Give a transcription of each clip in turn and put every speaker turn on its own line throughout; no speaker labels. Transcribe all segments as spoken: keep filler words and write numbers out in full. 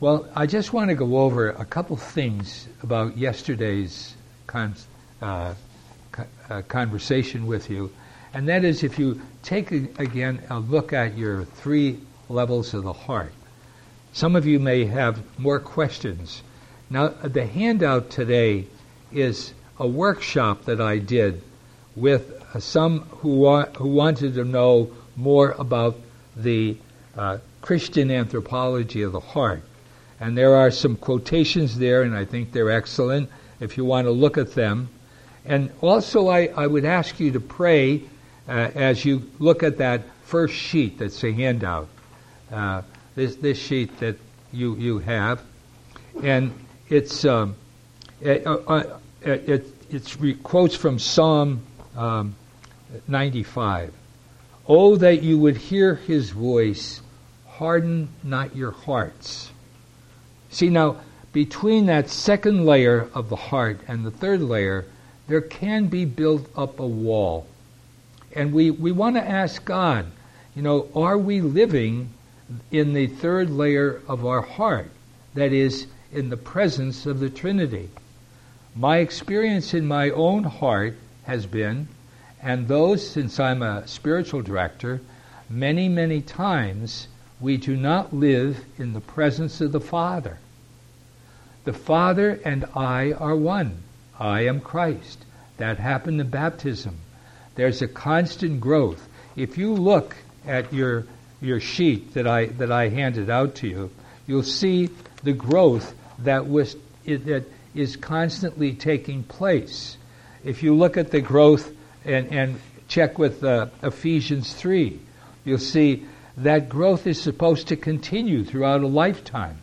Well, I just want to go over a couple things about yesterday's con- uh, co- uh, conversation with you. And that is, if you take, a, again, a look at your three levels of the heart. Some of you may have more questions. Now, the handout today is a workshop that I did with uh, some who, wa- who wanted to know more about the uh, Christian anthropology of the heart. And there are some quotations there, and I think they're excellent if you want to look at them. And also, I, I would ask you to pray uh, as you look at that first sheet that's a handout, uh, this this sheet that you you have, and it's um, it, uh, it, it's re- quotes from Psalm um, ninety-five. Oh, that you would hear His voice, harden not your hearts. See, now, between that second layer of the heart and the third layer, there can be built up a wall. And we, we want to ask God, you know, are we living in the third layer of our heart? That is, in the presence of the Trinity. My experience in my own heart has been, and those, since I'm a spiritual director, many, many times we do not live in the presence of the Father. The Father and I are one. I am Christ. That happened in baptism. There's a constant growth. If you look at your your sheet that I that I handed out to you, you'll see the growth that was that is constantly taking place. If you look at the growth and and check with uh, Ephesians three, you'll see that growth is supposed to continue throughout a lifetime.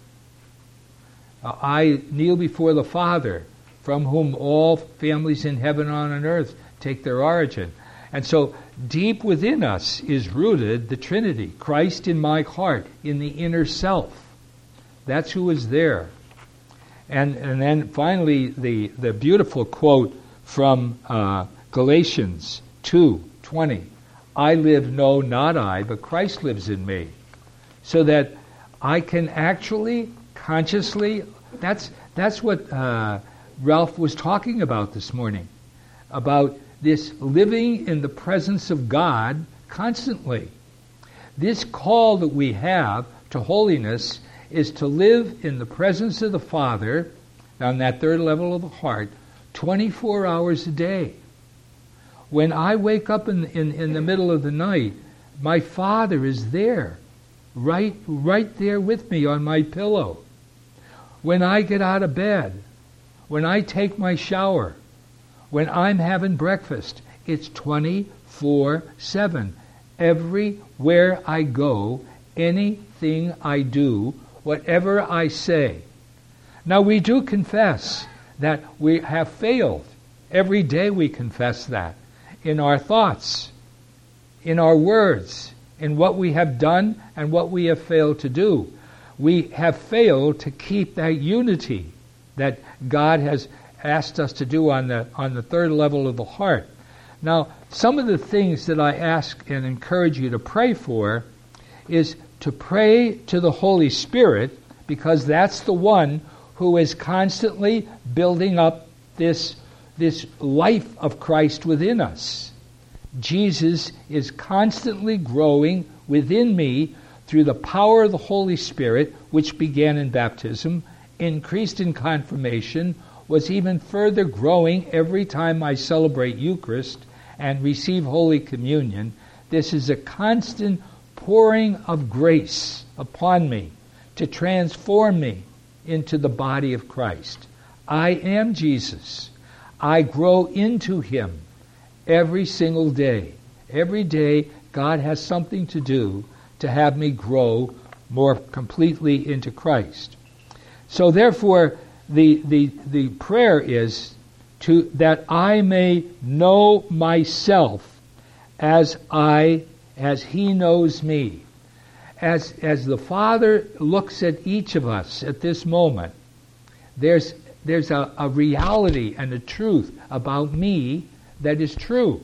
Uh, I kneel before the Father, from whom all families in heaven and on earth take their origin. And so deep within us is rooted the Trinity, Christ in my heart, in the inner self. That's who is there. And and then finally the, the beautiful quote from uh, Galatians two twenty. I live, no, not I, but Christ lives in me. So that I can actually, consciously, that's that's what uh, Ralph was talking about this morning, about this living in the presence of God constantly. This call that we have to holiness is to live in the presence of the Father, on that third level of the heart, twenty-four hours a day. When I wake up in, in, in the middle of the night, my Father is there, right, right there with me on my pillow. When I get out of bed, when I take my shower, when I'm having breakfast, it's twenty-four seven. Everywhere I go, anything I do, whatever I say. Now we do confess that we have failed. Every day we confess that. In our thoughts, in our words, in what we have done and what we have failed to do. We have failed to keep that unity that God has asked us to do on the on the third level of the heart. Now, some of the things that I ask and encourage you to pray for is to pray to the Holy Spirit, because that's the one who is constantly building up this this life of Christ within us. Jesus is constantly growing within me through the power of the Holy Spirit, which began in baptism, increased in confirmation, was even further growing every time I celebrate Eucharist and receive Holy Communion. This is a constant pouring of grace upon me to transform me into the body of Christ. I am Jesus. I grow into Him every single day. Every day, God has something to do to have me grow more completely into Christ. So therefore, the the the prayer is to that I may know myself as I as He knows me. As as the Father looks at each of us at this moment, there's there's a, a reality and a truth about me that is true.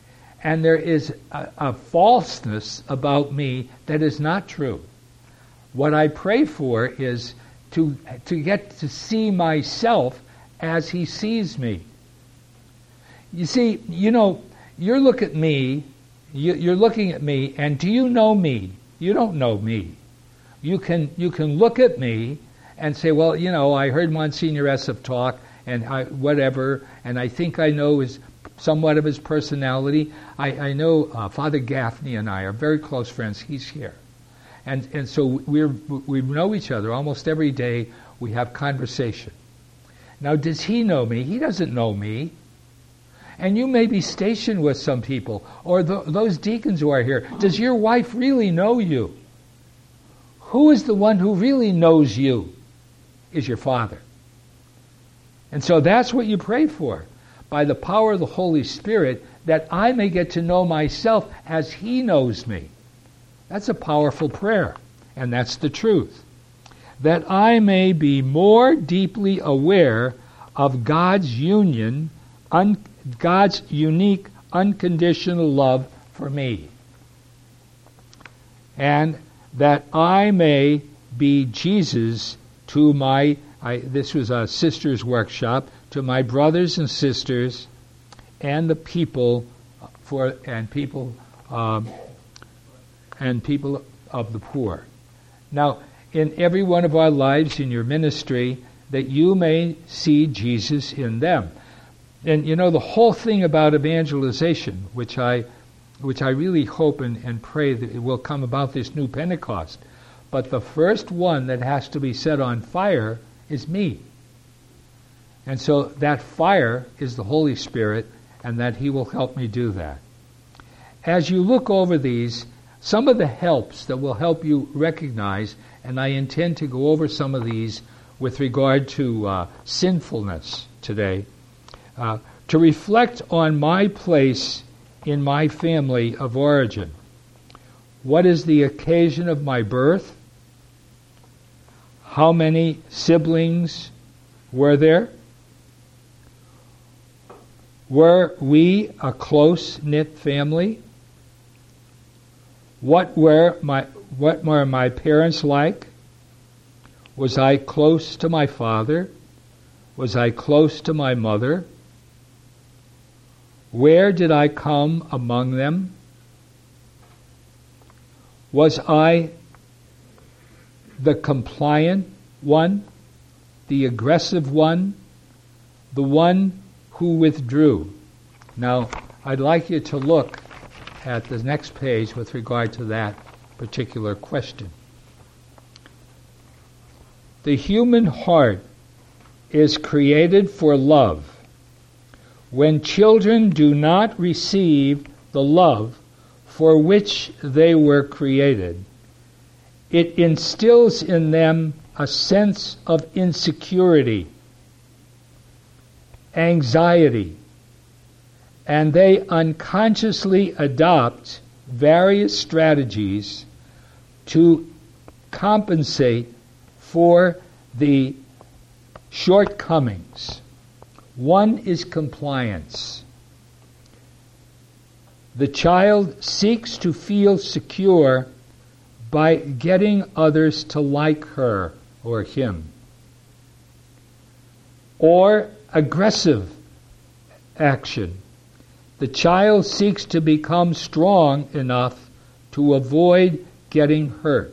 And there is a, a falseness about me that is not true. What I pray for is to to get to see myself as He sees me. You see, you know, you look at me, you, you're looking at me, and do you know me? You don't know me. You can you can look at me and say, well, you know, I heard Monsignor Esseff talk, and I, whatever, and I think I know his somewhat of his personality. I, I know uh, Father Gaffney and I are very close friends. He's here. And and so we're, we know each other almost every day. We have conversation. Now, does he know me? He doesn't know me. And you may be stationed with some people, or the, those deacons who are here. Does your wife really know you? Who is the one who really knows you? Is your Father. And so that's what you pray for, by the power of the Holy Spirit, that I may get to know myself as He knows me. That's a powerful prayer, and that's the truth. That I may be more deeply aware of God's union, un, God's unique, unconditional love for me. And that I may be Jesus to my, I, this was a sister's workshop, to my brothers and sisters and the people for and people um, and people of the poor. Now, in every one of our lives, in your ministry, that you may see Jesus in them. And you know, the whole thing about evangelization, which I which I really hope and, and pray that it will come about this new Pentecost, but the first one that has to be set on fire is me. And so that fire is the Holy Spirit, and that He will help me do that. As you look over these, some of the helps that will help you recognize, and I intend to go over some of these with regard to uh, sinfulness today, uh, to reflect on my place in my family of origin. What is the occasion of my birth? How many siblings were there? Were we a close-knit family? What were my what were my parents like? Was I close to my father? Was I close to my mother? Where did I come among them? Was I the compliant one, the aggressive one, the one who withdrew? Now, I'd like you to look at the next page with regard to that particular question. The human heart is created for love. When children do not receive the love for which they were created, it instills in them a sense of insecurity, anxiety, and they unconsciously adopt various strategies to compensate for the shortcomings. One is compliance. The child seeks to feel secure by getting others to like her or him. Or aggressive action. The child seeks to become strong enough to avoid getting hurt.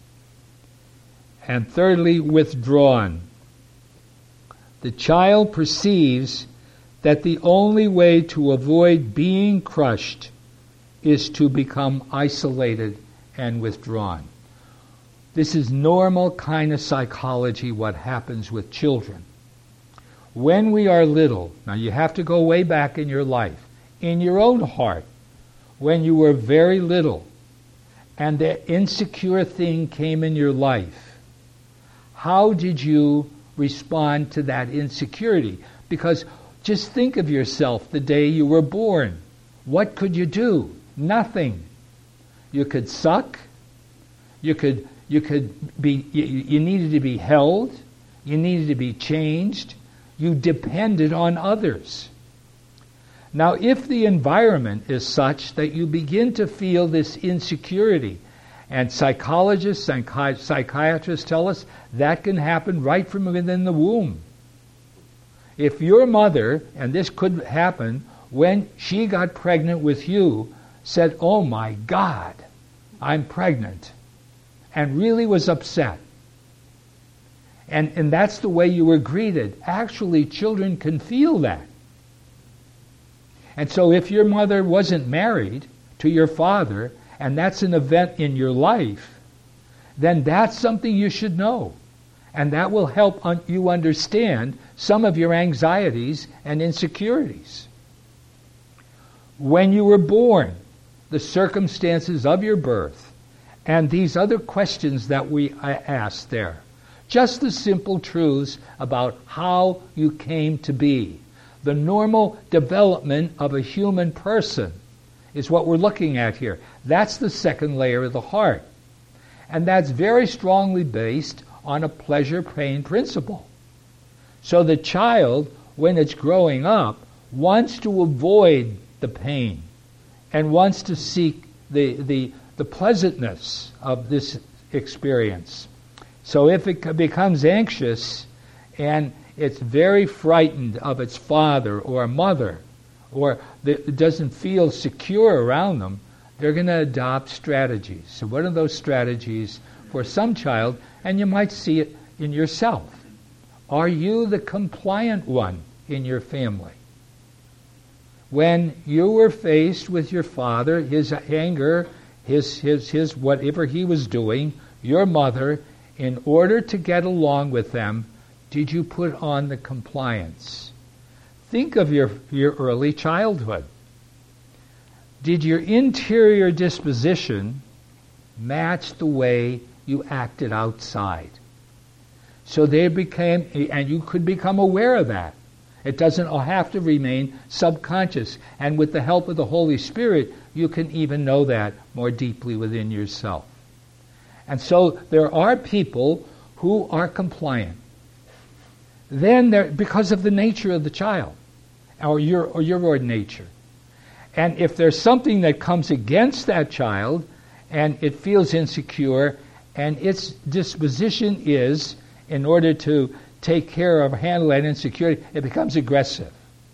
And thirdly, withdrawn. The child perceives that the only way to avoid being crushed is to become isolated and withdrawn. This is normal kind of psychology, what happens with children. When we are little, now you have to go way back in your life, in your own heart, when you were very little, and the insecure thing came in your life, how did you respond to that insecurity? Because just think of yourself the day you were born. What could you do? Nothing. You could suck. You could you could be you, you needed to be held. You needed to be changed. You depended on others. Now, if the environment is such that you begin to feel this insecurity, And psychologists and psychi- psychiatrists tell us that can happen right from within the womb. If your mother, and this could happen, when she got pregnant with you, said, "Oh my God, I'm pregnant," and really was upset, and, and that's the way you were greeted. Actually, children can feel that. And so if your mother wasn't married to your father, and that's an event in your life, then that's something you should know. And that will help un- you understand some of your anxieties and insecurities. When you were born, the circumstances of your birth, and these other questions that we asked there, just the simple truths about how you came to be. The normal development of a human person is what we're looking at here. That's the second layer of the heart. And that's very strongly based on a pleasure-pain principle. So the child, when it's growing up, wants to avoid the pain and wants to seek the, the, the pleasantness of this experience. So if it becomes anxious and it's very frightened of its father or mother, or it doesn't feel secure around them, they're going to adopt strategies. So what are those strategies for some child? And you might see it in yourself. Are you the compliant one in your family? When you were faced with your father, his anger, his his his whatever he was doing, your mother, in order to get along with them, did you put on the compliance? Think of your, your early childhood. Did your interior disposition match the way you acted outside? So they became, and you could become aware of that. It doesn't have to remain subconscious. And with the help of the Holy Spirit, you can even know that more deeply within yourself. And so there are people who are compliant. Then there, because of the nature of the child, or your or your own nature. And if there's something that comes against that child, and it feels insecure, and its disposition is, in order to take care of, handle that insecurity, it becomes aggressive.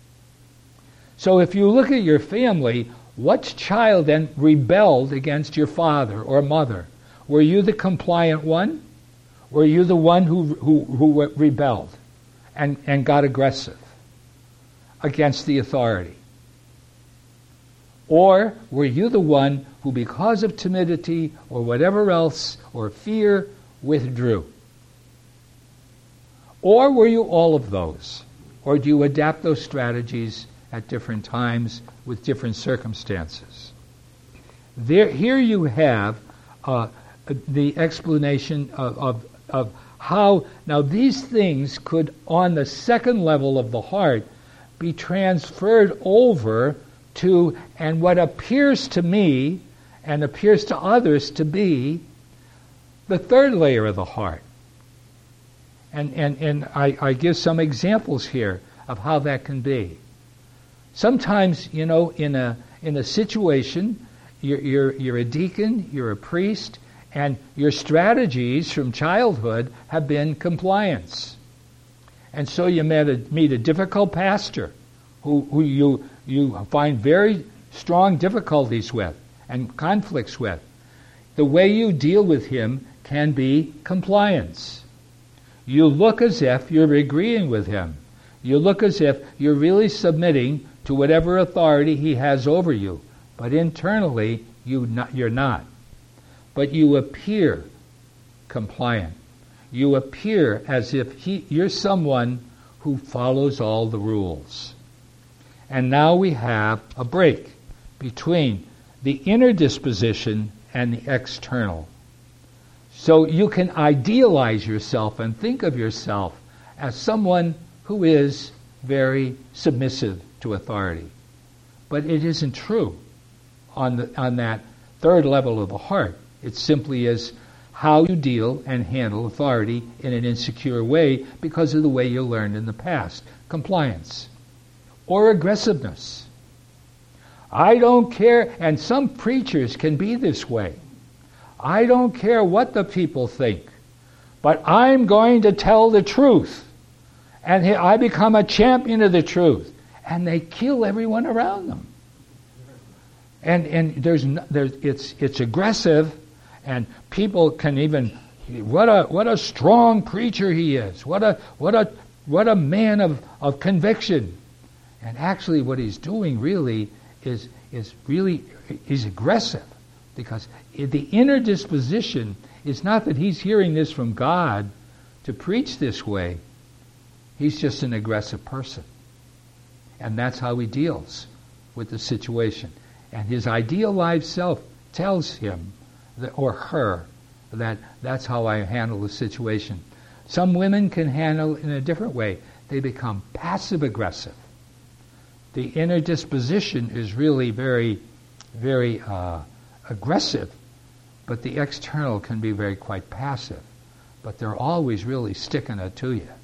So if you look at your family, what child then rebelled against your father or mother? Were you the compliant one? Were you the one who who, who rebelled and, and got aggressive against the authority? Or were you the one who, because of timidity or whatever else, or fear, withdrew? Or were you all of those? Or do you adapt those strategies at different times with different circumstances? There, here you have uh, the explanation of, of, of how, now these things could, on the second level of the heart, be transferred over to, and what appears to me and appears to others to be, the third layer of the heart. And and, and I, I give some examples here of how that can be. Sometimes, you know, in a in a situation, you're you're, you're a deacon, you're a priest, and your strategies from childhood have been compliance. And so you met a, meet a difficult pastor who, who you you find very strong difficulties with and conflicts with. The way you deal with him can be compliance. You look as if you're agreeing with him. You look as if you're really submitting to whatever authority he has over you. But internally, you not, you're not. But you appear compliant. You appear as if he, you're someone who follows all the rules. And now we have a break between the inner disposition and the external. So you can idealize yourself and think of yourself as someone who is very submissive to authority. But it isn't true on the, on that third level of the heart. It simply is how you deal and handle authority in an insecure way because of the way you learned in the past. Compliance. Or aggressiveness. I don't care, and some preachers can be this way. I don't care what the people think, but I'm going to tell the truth. And I become a champion of the truth. And they kill everyone around them. And and there's, there's it's it's aggressive, and people can even, what a what a strong preacher he is. What a what a what a man of, of conviction. And actually what he's doing really is is really is aggressive, because the inner disposition is not that he's hearing this from God to preach this way. He's just an aggressive person. And that's how he deals with the situation. And his idealized self tells him, that, or her, that that's how I handle the situation. Some women can handle it in a different way. They become passive-aggressive. The inner disposition is really very, very uh, aggressive, but the external can be very quite passive. But they're always really sticking it to you.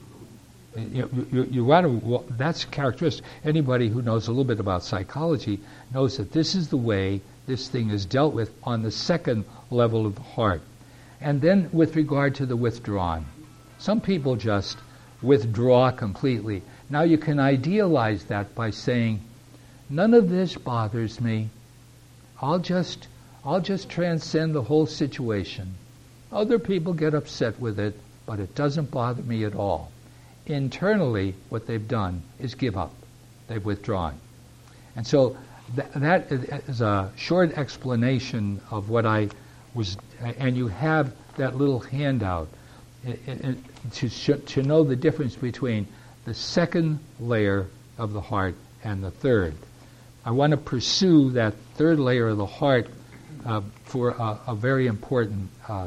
You, you, you want to, well, that's characteristic. Anybody who knows a little bit about psychology knows that this is the way this thing is dealt with on the second level of the heart. And then with regard to the withdrawn, some people just withdraw completely. Now you can idealize that by saying, none of this bothers me. I'll just, I'll just transcend the whole situation. Other people get upset with it, but it doesn't bother me at all. Internally, what they've done is give up. They've withdrawn. And so th- that is a short explanation of what I was, and you have that little handout it, it, to, sh- to know the difference between the second layer of the heart and the third. I want to pursue that third layer of the heart uh, for a, a very important uh,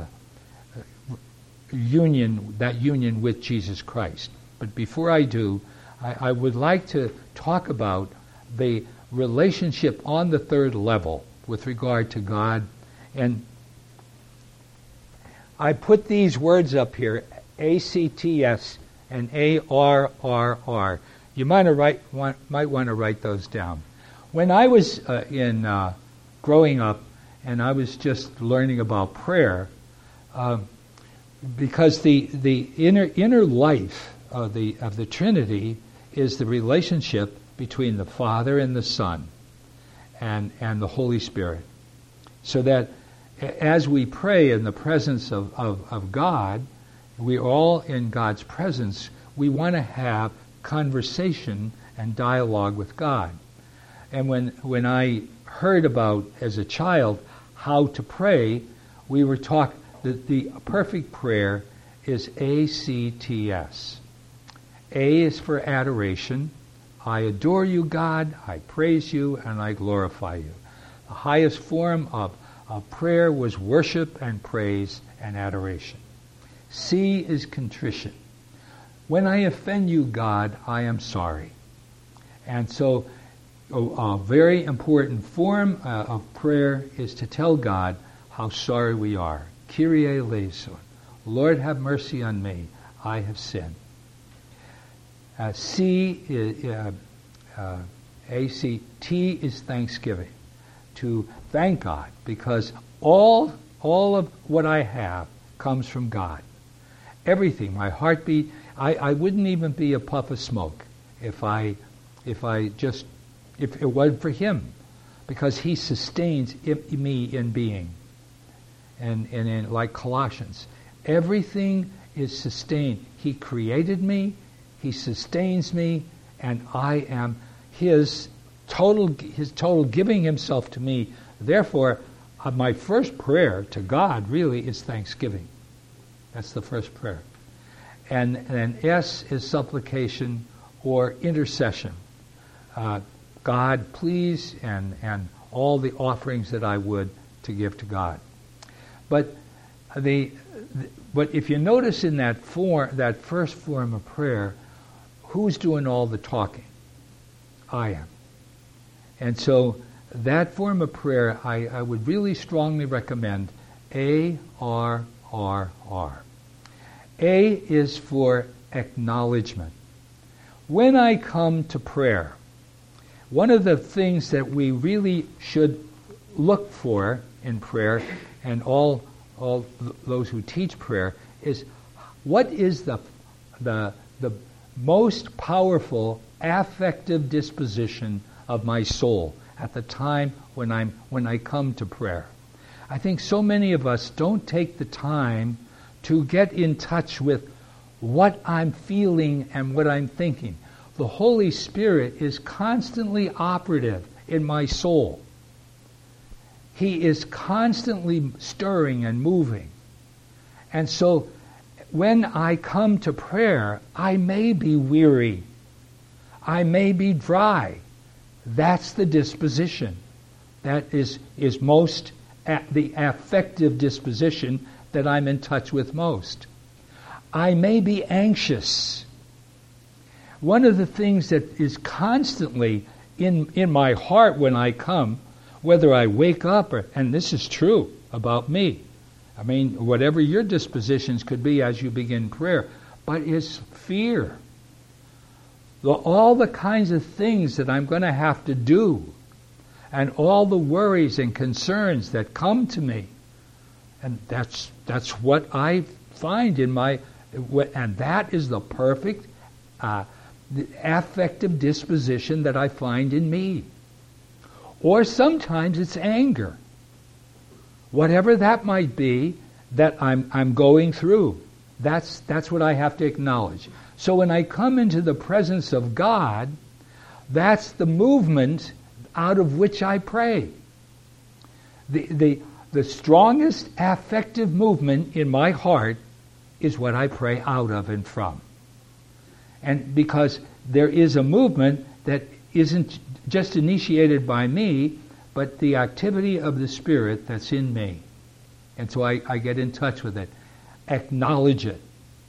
union, that union with Jesus Christ. But before I do, I, I would like to talk about the relationship on the third level with regard to God. And I put these words up here, A C T S and A R R R. You might, write, want, might want to write those down. When I was uh, in uh, growing up, and I was just learning about prayer, uh, because the, the inner inner life of the of the Trinity is the relationship between the Father and the Son and and the Holy Spirit. So that as we pray in the presence of, of, of God, we're all in God's presence, we want to have conversation and dialogue with God. And when when I heard about, as a child, how to pray, we were taught that the perfect prayer is A C T S. A is for adoration. I adore you, God, I praise you, and I glorify you. The highest form of, of prayer was worship and praise and adoration. C is contrition. When I offend you, God, I am sorry. And so a, a very important form uh, of prayer is to tell God how sorry we are. Kyrie eleison. Lord, have mercy on me. I have sinned. Uh, C is, uh, uh, A C T is thanksgiving. To thank God, because all all of what I have comes from God. Everything, my heartbeat, I, I wouldn't even be a puff of smoke if I if I just if it wasn't for Him, because He sustains me in being. And and in, like Colossians, everything is sustained. He created me, He sustains me, and I am His total His total giving Himself to me. Therefore, uh, my first prayer to God really is thanksgiving. That's the first prayer. And then S is supplication or intercession. Uh, God, please, and and all the offerings that I would to give to God. But the, the but if you notice in that form, that first form of prayer, who's doing all the talking? I am. And so that form of prayer, I, I would really strongly recommend A R R R. A is for acknowledgement. When I come to prayer, one of the things that we really should look for in prayer and all all th- those who teach prayer is, what is the the the most powerful affective disposition of my soul at the time when I'm when I come to prayer? I think so many of us don't take the time to get in touch with what I'm feeling and what I'm thinking. The Holy Spirit is constantly operative in my soul. He is constantly stirring and moving. And so when I come to prayer, I may be weary. I may be dry. That's the disposition. That is, is most a- the affective disposition that I'm in touch with most. I may be anxious. One of the things that is constantly in, in my heart when I come, whether I wake up or, and this is true about me, I mean, whatever your dispositions could be as you begin prayer, but it's fear. The, all the kinds of things that I'm going to have to do, and all the worries and concerns that come to me, and that's that's what I find in my, and that is the perfect uh, the affective disposition that I find in me. Or sometimes it's anger. Whatever that might be that I'm I'm going through, that's that's what I have to acknowledge. So when I come into the presence of God, that's the movement out of which I pray. The the the strongest affective movement in my heart is what I pray out of and from. And because there is a movement that isn't just initiated by me, but the activity of the Spirit that's in me. And so I, I get in touch with it. Acknowledge it.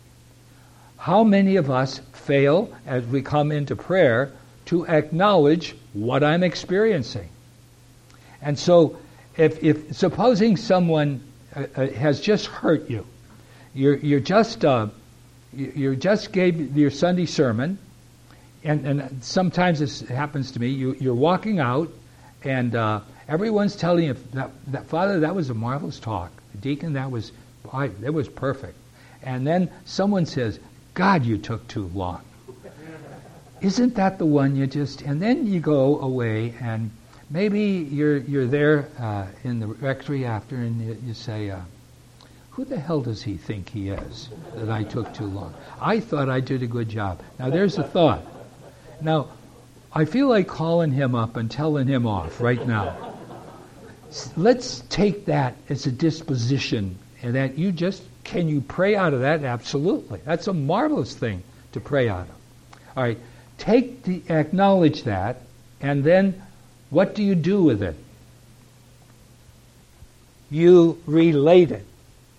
How many of us fail as we come into prayer to acknowledge what I'm experiencing? And so if, if supposing someone uh, uh, has just hurt you, you're, you're just uh, you just gave your Sunday sermon, and, and sometimes this happens to me, you, you're walking out, and uh, everyone's telling you, that, that, Father, that was a marvelous talk. Deacon, that was, I, that was perfect. And then someone says, God, you took too long. Isn't that the one you just, and then you go away, and maybe you're you're there uh, in the rectory after, and you, you say, uh, who the hell does he think he is that I took too long? I thought I did a good job. Now there's a thought. Now, I feel like calling him up and telling him off right now. Let's take that as a disposition, and that you just, can you pray out of that? Absolutely. That's a marvelous thing to pray out of. All right, take the, acknowledge that, and then what do you do with it? You relate it.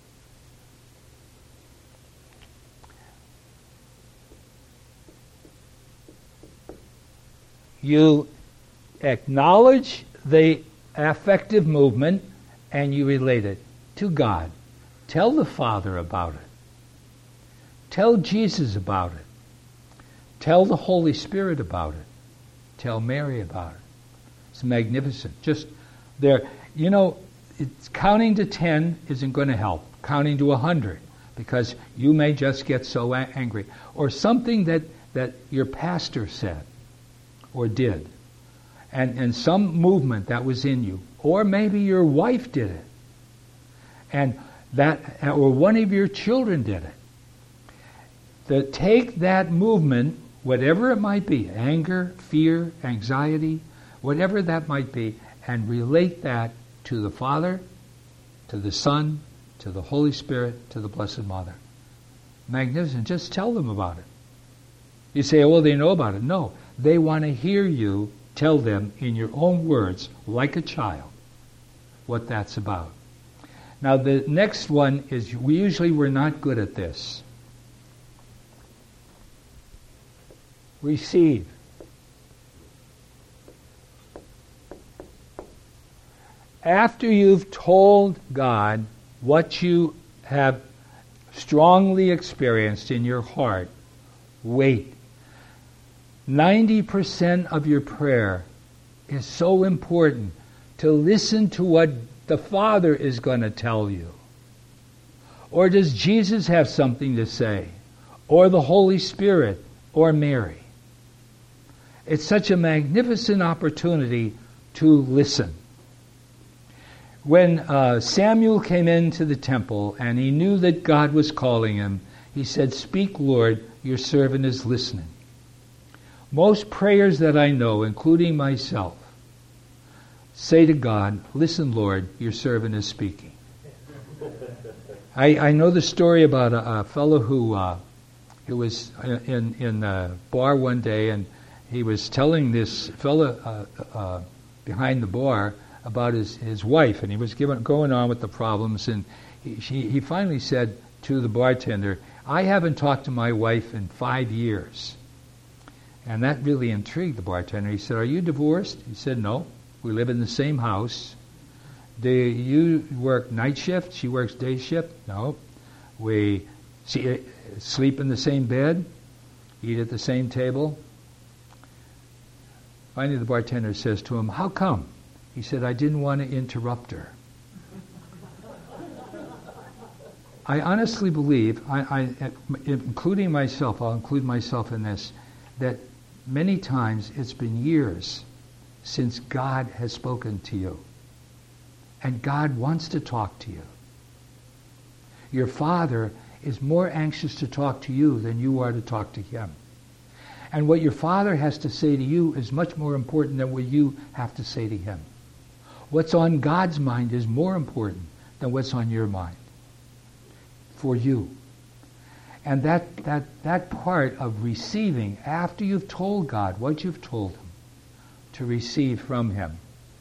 You acknowledge the affective movement and you relate it to God. Tell the Father about it. Tell Jesus about it. Tell the Holy Spirit about it. Tell Mary about it. It's magnificent. Just there, you know, it's, counting to ten isn't going to help. Counting to a hundred, because you may just get so a- angry. Or something that, that your pastor said or did, and, and some movement that was in you, or maybe your wife did it, and that, or one of your children did it. To take that movement, whatever it might be, anger, fear, anxiety, whatever that might be, and relate that to the Father, to the Son, to the Holy Spirit, to the Blessed Mother. Magnificent. Just tell them about it. You say, oh, well, they know about it. No. They want to hear you tell them in your own words, like a child, what that's about. Now, the next one is, we usually we're not good at this. Receive. After you've told God what you have strongly experienced in your heart, wait. ninety percent of your prayer is so important to listen to what the Father is going to tell you? Or does Jesus have something to say? Or the Holy Spirit? Or Mary? It's such a magnificent opportunity to listen. When uh, Samuel came into the temple and he knew that God was calling him, he said, "Speak, Lord, your servant is listening." Most prayers that I know, including myself, say to God, "Listen, Lord, your servant is speaking." I, I know the story about a, a fellow who uh, who was in in a bar one day, and he was telling this fellow uh, uh, behind the bar about his, his wife, and he was given, going on with the problems, and he, she, he finally said to the bartender, "I haven't talked to my wife in five years." And that really intrigued the bartender. He said, "Are you divorced?" He said, "No. We live in the same house." "Do you work night shift?" "She works day shift." "No." "We see, sleep in the same bed? Eat at the same table?" Finally, the bartender says to him, "How come?" He said, "I didn't want to interrupt her." I honestly believe, I, I, including myself, I'll include myself in this, that many times it's been years since God has spoken to you. And God wants to talk to you. Your Father is more anxious to talk to you than you are to talk to Him. And what your Father has to say to you is much more important than what you have to say to Him. What's on God's mind is more important than what's on your mind. For you. And that, that, that part of receiving, after you've told God what you've told Him, to receive from Him.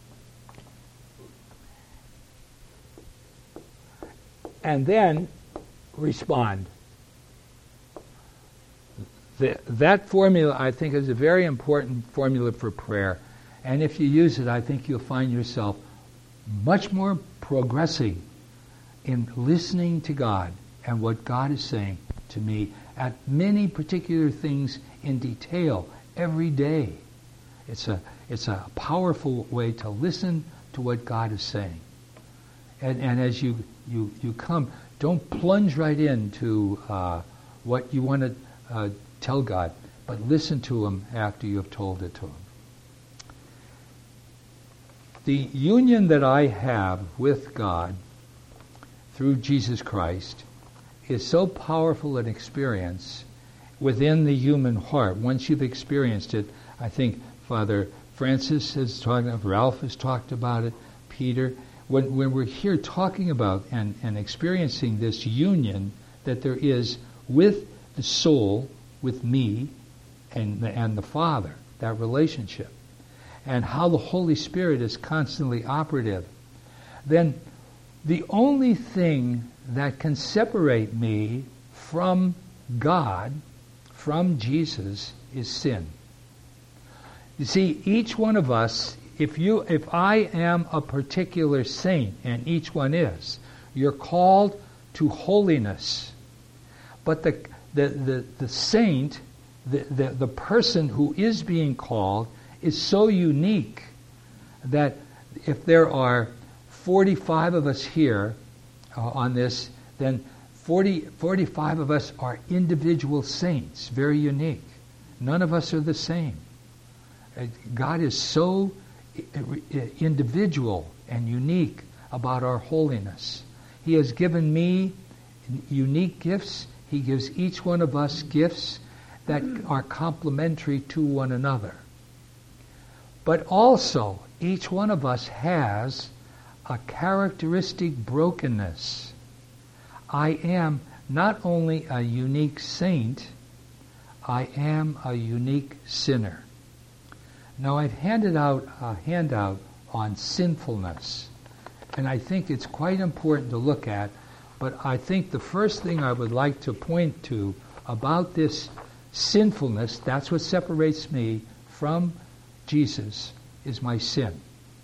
And then respond. The, that formula, I think, is a very important formula for prayer. And if you use it, I think you'll find yourself much more progressing in listening to God and what God is saying to me at many particular things in detail every day. It's a it's a powerful way to listen to what God is saying. And, and as you, you, you come, don't plunge right into uh, what you want to uh, tell God, but listen to Him after you have told it to Him. The union that I have with God through Jesus Christ is so powerful an experience within the human heart. Once you've experienced it, I think Father Francis has talked about, Ralph has talked about it, Peter. When, when we're here talking about and, and experiencing this union that there is with the soul, with me, and the, and the Father, that relationship, and how the Holy Spirit is constantly operative, then the only thing that can separate me from God, from Jesus, is sin. You see, each one of us, if you, if I am a particular saint, and each one is, you're called to holiness. But the the the, the saint, the, the the person who is being called, is so unique that if there are forty-five of us here uh, on this, then forty, forty-five of us are individual saints, very unique. None of us are the same. Uh, God is so individual and unique about our holiness. He has given me unique gifts. He gives each one of us gifts that are complementary to one another. But also, each one of us has a characteristic brokenness. I am not only a unique saint, I am a unique sinner. Now, I've handed out a handout on sinfulness, and I think it's quite important to look at, but I think the first thing I would like to point to about this sinfulness, that's what separates me from Jesus, is my sin.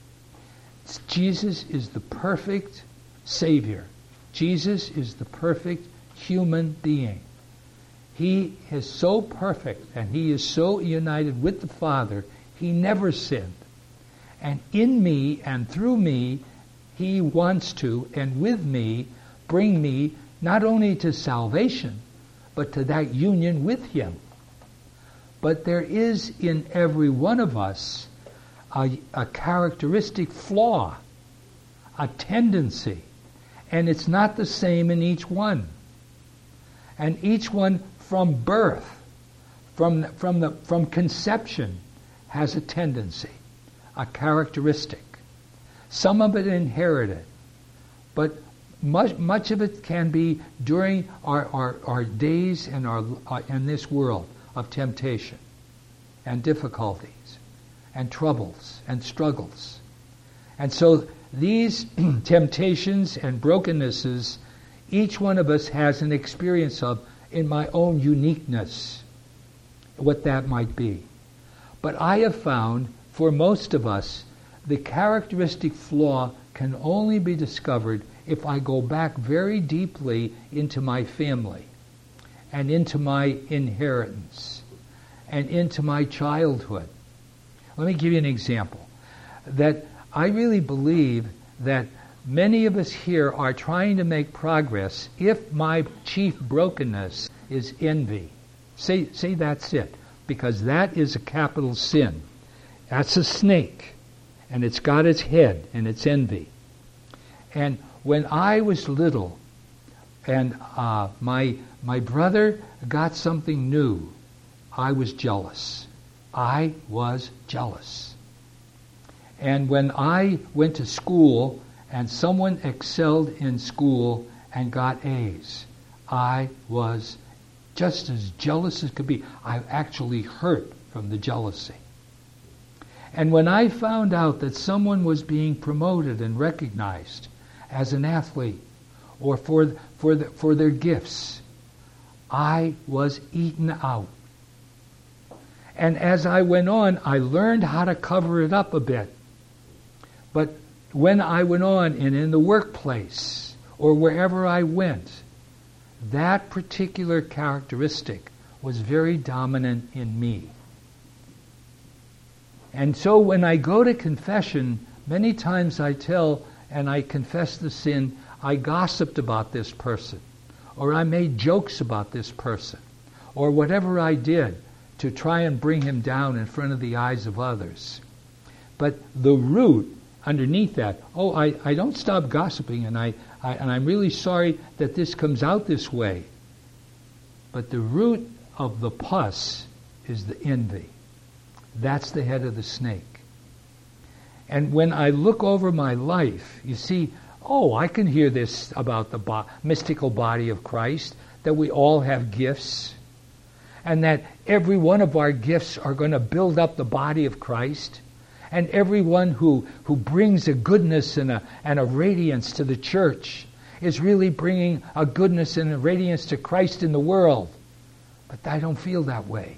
Jesus is the perfect Savior. Jesus is the perfect human being. He is so perfect, and He is so united with the Father, He never sinned. And in me and through me, He wants to, and with me, bring me not only to salvation, but to that union with Him. But there is in every one of us a, a characteristic flaw, a tendency, and it's not the same in each one. And each one from birth, from from the from conception, has a tendency, a characteristic. Some of it inherited, but much much of it can be during our our, our days in our uh, in this world of temptation and difficulties and troubles and struggles. And so these temptations and brokennesses, each one of us has an experience of in my own uniqueness, what that might be. But I have found, for most of us, the characteristic flaw can only be discovered if I go back very deeply into my family and into my inheritance and into my childhood. Let me give you an example. That I really believe that many of us here are trying to make progress if my chief brokenness is envy. Say, say that's it, because that is a capital sin. That's a snake, and it's got its head, and it's envy. And when I was little, and uh, my my brother got something new, I was jealous. I was jealous. And when I went to school and someone excelled in school and got A's, I was just as jealous as could be. I actually hurt from the jealousy. And when I found out that someone was being promoted and recognized as an athlete or for for the, for their gifts, I was eaten out. And as I went on, I learned how to cover it up a bit. But when I went on and in the workplace or wherever I went, that particular characteristic was very dominant in me. And so when I go to confession, many times I tell and I confess the sin, I gossiped about this person, or I made jokes about this person, or whatever I did to try and bring him down in front of the eyes of others. But the root underneath that, oh, I, I don't stop gossiping, and I, I and I'm really sorry that this comes out this way. But the root of the pus is the envy. That's the head of the snake. And when I look over my life, you see, oh, I can hear this about the bo- mystical body of Christ, that we all have gifts, and that every one of our gifts are going to build up the body of Christ, and everyone who, who brings a goodness and a, and a radiance to the church is really bringing a goodness and a radiance to Christ in the world. But I don't feel that way.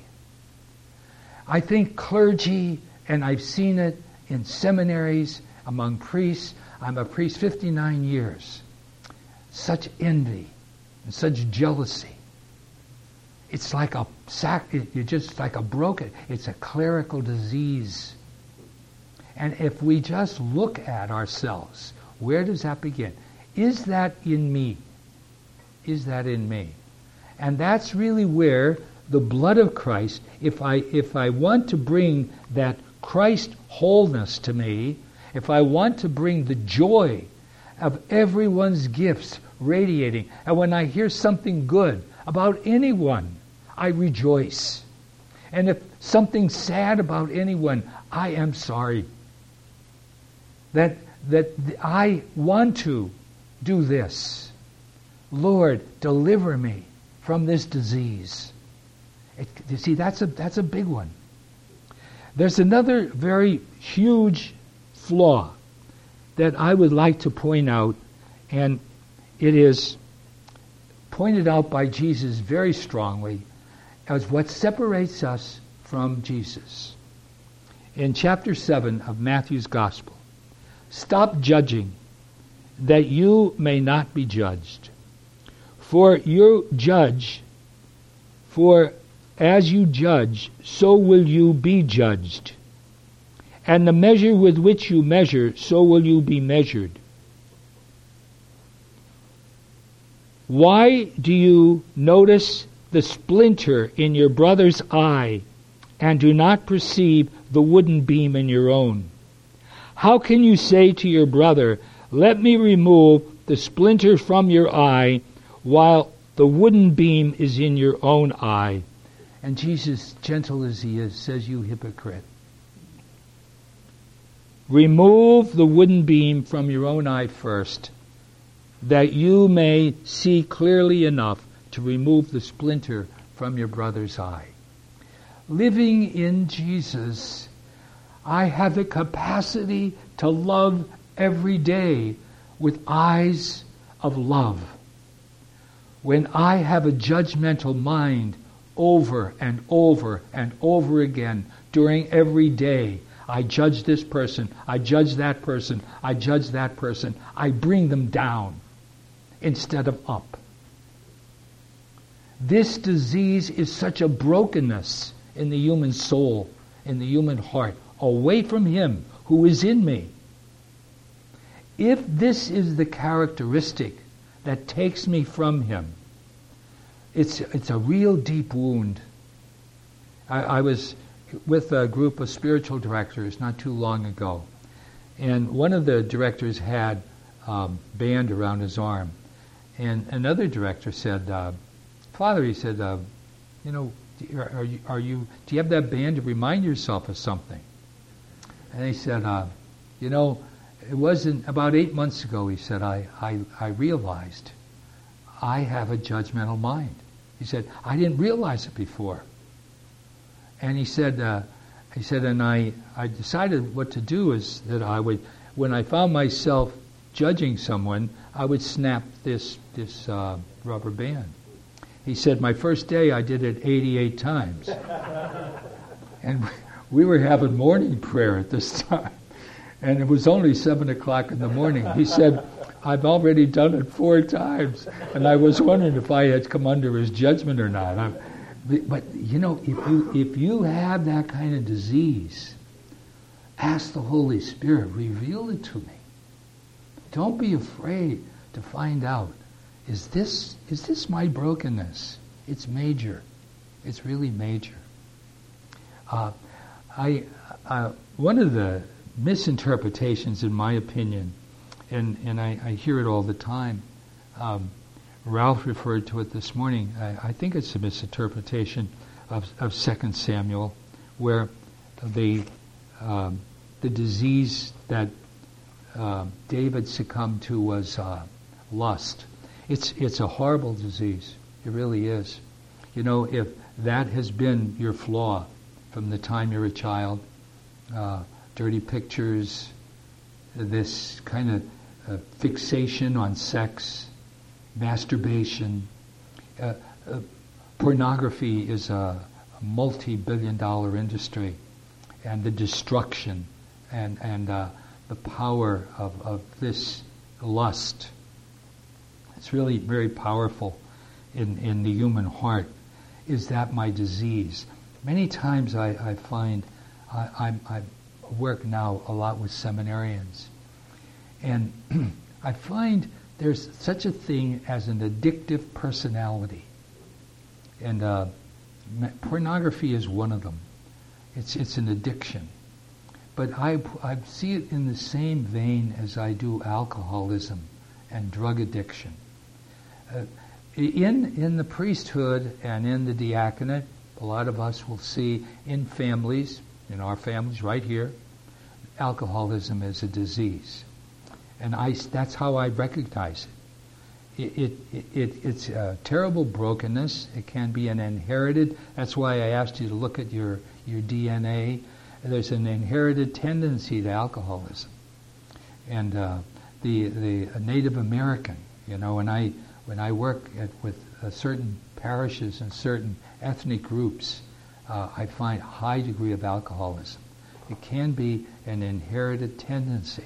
I think clergy, and I've seen it in seminaries, among priests, I'm a priest fifty-nine years, such envy and such jealousy. It's like a sac. You're just like a broken. It's a clerical disease. And if we just look at ourselves, where does that begin? Is that in me? Is that in me? And that's really where the blood of Christ, if I if I want to bring that Christ wholeness to me, if I want to bring the joy of everyone's gifts radiating, and when I hear something good about anyone, I rejoice. And if something sad about anyone, I am sorry. That that I want to do this. Lord, deliver me from this disease. It, you see, that's a that's a big one. There's another very huge flaw that I would like to point out, and it is pointed out by Jesus very strongly as what separates us from Jesus. In chapter seven of Matthew's Gospel, stop judging, that you may not be judged. For you judge, for as you judge, so will you be judged. And the measure with which you measure, so will you be measured. Why do you notice the splinter in your brother's eye and do not perceive the wooden beam in your own? How can you say to your brother, let me remove the splinter from your eye, while the wooden beam is in your own eye? And Jesus, gentle as he is, says, you hypocrite. Remove the wooden beam from your own eye first, that you may see clearly enough to remove the splinter from your brother's eye. Living in Jesus, I have the capacity to love every day with eyes of love. When I have a judgmental mind over and over and over again during every day, I judge this person, I judge that person, I judge that person, I bring them down instead of up. This disease is such a brokenness in the human soul, in the human heart, away from Him who is in me. If this is the characteristic that takes me from Him, it's it's a real deep wound. I, I was with a group of spiritual directors not too long ago, and one of the directors had a um, band around his arm, and another director said, uh, "Father," he said, uh, "you know, are you, are you? Do you have that band to remind yourself of something?" And he said, uh, "You know, it wasn't about eight months ago." He said, I, I, I realized I have a judgmental mind." He said, "I didn't realize it before." And he said, uh, he said, and I, I decided what to do is that I would, when I found myself judging someone, I would snap this this uh, rubber band. He said, my first day I did it eighty-eight times. And we were having morning prayer at this time. And it was only seven o'clock in the morning. He said, I've already done it four times. And I was wondering if I had come under his judgment or not. I'm, but, you know, if you, if you have that kind of disease, ask the Holy Spirit, reveal it to me. Don't be afraid to find out, is this, is this my brokenness? It's major. It's really major. Uh, I, uh, one of the misinterpretations, in my opinion, and, and I, I hear it all the time. Um, Ralph referred to it this morning. I, I think it's a misinterpretation of, of Second Samuel, where the um, the disease that uh, David succumbed to was uh, lust. It's it's a horrible disease. It really is. You know, if that has been your flaw from the time you're a child, uh, dirty pictures, this kind of uh, fixation on sex, masturbation, uh, uh, pornography is a, a multi-billion dollar industry, and the destruction and, and uh, the power of, of this lust. It's really very powerful in, in the human heart. Is that my disease? Many times I, I find I, I'm, I work now a lot with seminarians, and I find there's such a thing as an addictive personality, and uh, pornography is one of them. It's it's an addiction, but I I see it in the same vein as I do alcoholism and drug addiction. Uh, in in the priesthood and in the diaconate, a lot of us will see in families, in our families right here, alcoholism is a disease. And I, that's how I recognize it. It, it, it. It's a terrible brokenness. It can be an inherited. That's why I asked you to look at your, your D N A. There's an inherited tendency to alcoholism. And uh, the the Native American, you know, when I when I work at, with uh, certain parishes and certain ethnic groups, uh, I find a high degree of alcoholism. It can be an inherited tendency.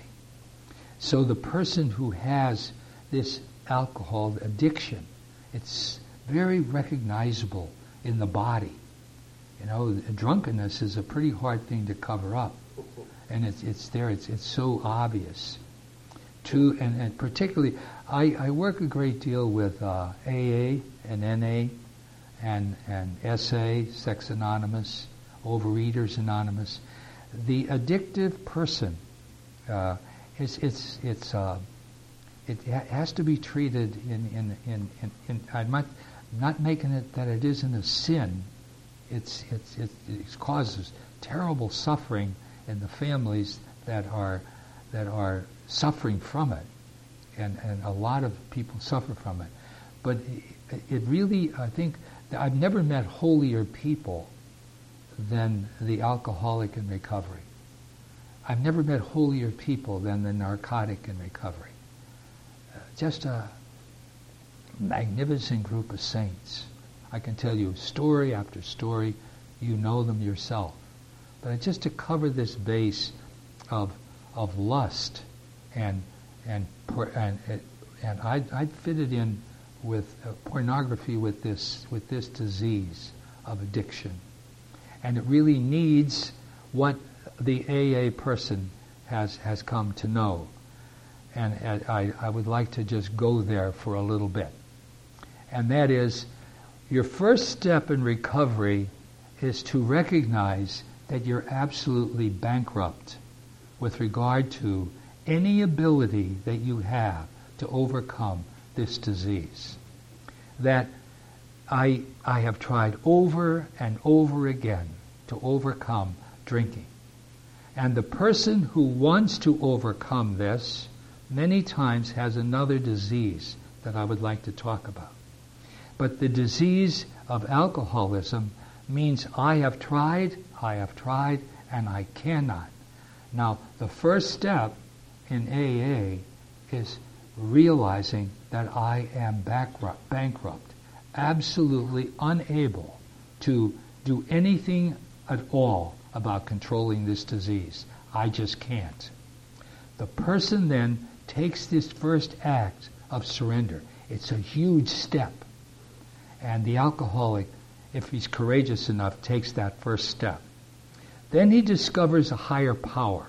So the person who has this alcohol addiction, it's very recognizable in the body. You know, drunkenness is a pretty hard thing to cover up, and it's it's there. It's it's so obvious. to, and, and particularly, I, I work a great deal with uh, A A and N A and, and S A, Sex Anonymous, Overeaters Anonymous. The addictive person, uh, it's, it's, it's, uh, it ha- has to be treated in, in, in, in, in I'm not, not making it that it isn't a sin. It's, it's, it, it causes terrible suffering in the families that are, that are suffering from it. And, and a lot of people suffer from it. But it, it really, I think, I've never met holier people than the alcoholic in recovery. I've never met holier people than the narcotic in recovery. Uh, just a magnificent group of saints. I can tell you story after story. You know them yourself. But just to cover this base of of lust and and and and I I fit it in with uh, pornography with this with this disease of addiction, and it really needs what the A A person has has come to know, and, and I I would like to just go there for a little bit, and that is, your first step in recovery is to recognize that you're absolutely bankrupt with regard to any ability that you have to overcome this disease. That I I have tried over and over again to overcome drinking. And the person who wants to overcome this many times has another disease that I would like to talk about. But the disease of alcoholism means I have tried, I have tried, and I cannot. Now, the first step in A A is realizing that I am bankrupt, bankrupt, absolutely unable to do anything at all about controlling this disease. I just can't. The person then takes this first act of surrender. It's a huge step. And the alcoholic, if he's courageous enough, takes that first step. Then he discovers a higher power,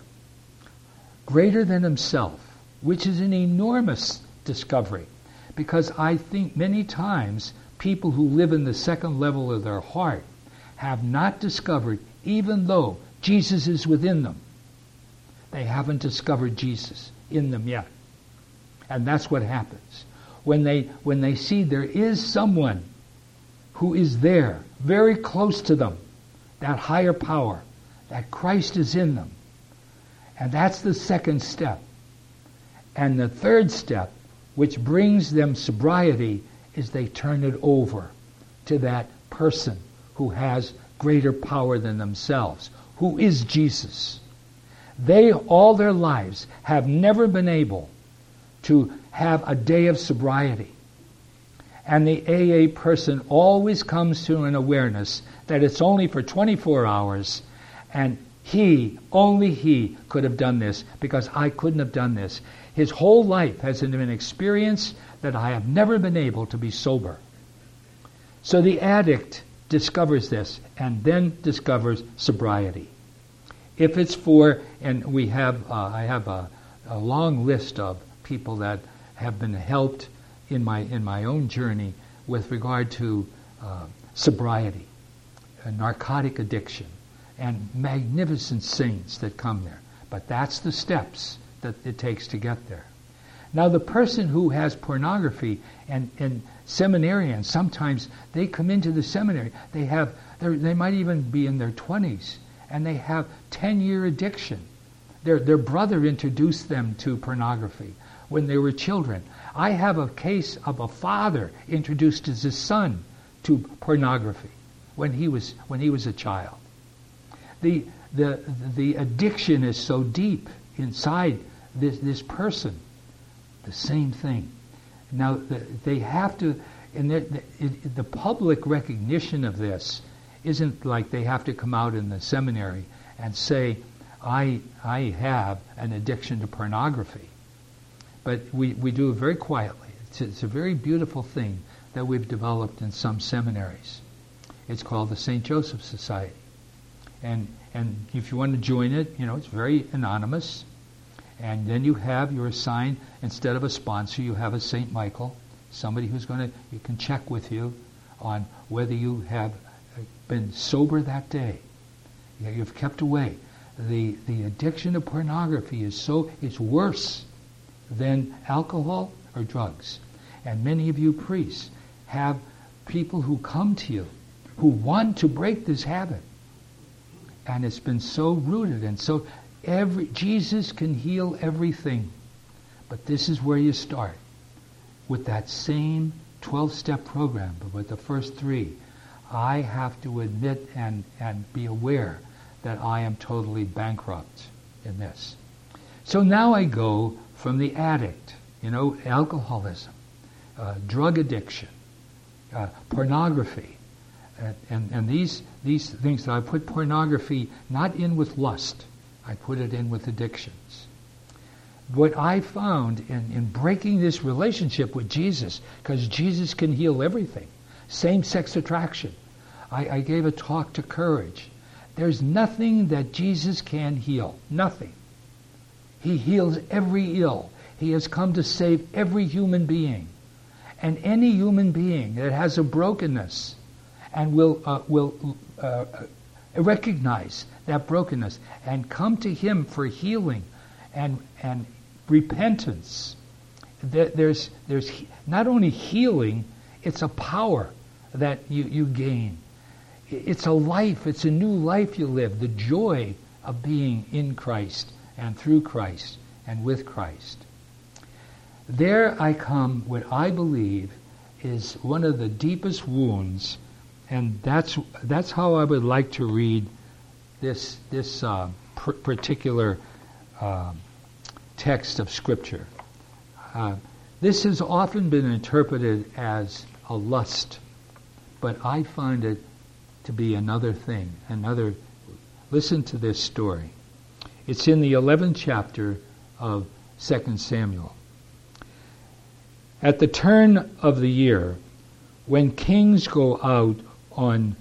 greater than himself, which is an enormous discovery. Because I think many times people who live in the second level of their heart have not discovered, even though Jesus is within them, they haven't discovered Jesus in them yet. And that's what happens. When they, when they see there is someone who is there, very close to them, that higher power, that Christ is in them. And that's the second step. And the third step, which brings them sobriety, is they turn it over to that person who has greater power than themselves, who is Jesus. They, all their lives, have never been able to have a day of sobriety. And the A A person always comes to an awareness that it's only for twenty-four hours, and he, only he, could have done this, because I couldn't have done this. His whole life has been an experience that I have never been able to be sober. So the addict discovers this, and then discovers sobriety. If it's for, and we have, uh, I have a, a long list of people that have been helped in my in my own journey with regard to uh, sobriety, uh, narcotic addiction, and magnificent saints that come there. But that's the steps that it takes to get there. Now, the person who has pornography, and, and seminarians, sometimes they come into the seminary, they have, they might even be in their twenties, and they have ten-year addiction. Their, their brother introduced them to pornography when they were children. I have a case of a father introduced his son to pornography when he was when he was a child. The the the addiction is so deep inside this this person. The same thing. Now the, they have to, and the, the, the public recognition of this isn't like they have to come out in the seminary and say, I I have an addiction to pornography. But we, we do it very quietly. It's, it's a very beautiful thing that we've developed in some seminaries. It's called the Saint Joseph Society. And and if you want to join it, you know, it's very anonymous. And then you have your assigned, instead of a sponsor, you have a Saint Michael, somebody who's going to, you can check with you on whether you have been sober that day. You've kept away. The the addiction to pornography is so, it's worse than alcohol or drugs. And many of you priests have people who come to you who want to break this habit. And it's been so rooted, and so every Jesus can heal everything. But this is where you start, with that same twelve-step program, but with the first three. I have to admit and, and be aware that I am totally bankrupt in this. So now I go from the addict, you know, alcoholism, uh, drug addiction, uh, pornography, uh, and, and these these things that I put pornography not in with lust, I put it in with addictions. What I found in, in breaking this relationship with Jesus, because Jesus can heal everything, same-sex attraction. I, I gave a talk to Courage. There's nothing that Jesus can heal. Nothing. He heals every ill. He has come to save every human being. And any human being that has a brokenness and will uh, will uh, recognize that brokenness and come to Him for healing and and repentance, there's there's not only healing, it's a power that you, you gain. It's a life, it's a new life you live, the joy of being in Christ and through Christ and with Christ. There I come, what I believe is one of the deepest wounds, and that's that's how I would like to read this this uh, pr- particular uh, text of Scripture. Uh, this has often been interpreted as a lust, but I find it to be another thing, another. Listen to this story. It's in the eleventh chapter of Second Samuel. At the turn of the year, when kings go out on